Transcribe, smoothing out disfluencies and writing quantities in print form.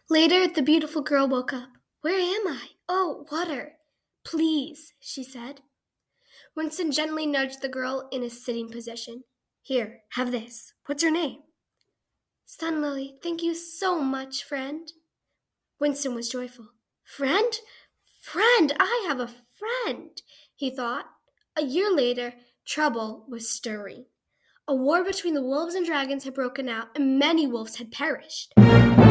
Later, the beautiful girl woke up. Where am I? Oh, water. Please, she said. Winston gently nudged the girl in a sitting position. Here, have this. What's your name? Sunlily, thank you so much, friend. Winston was joyful. Friend? Friend, I have a friend, he thought. A year later, trouble was stirring. A war between the wolves and dragons had broken out, and many wolves had perished.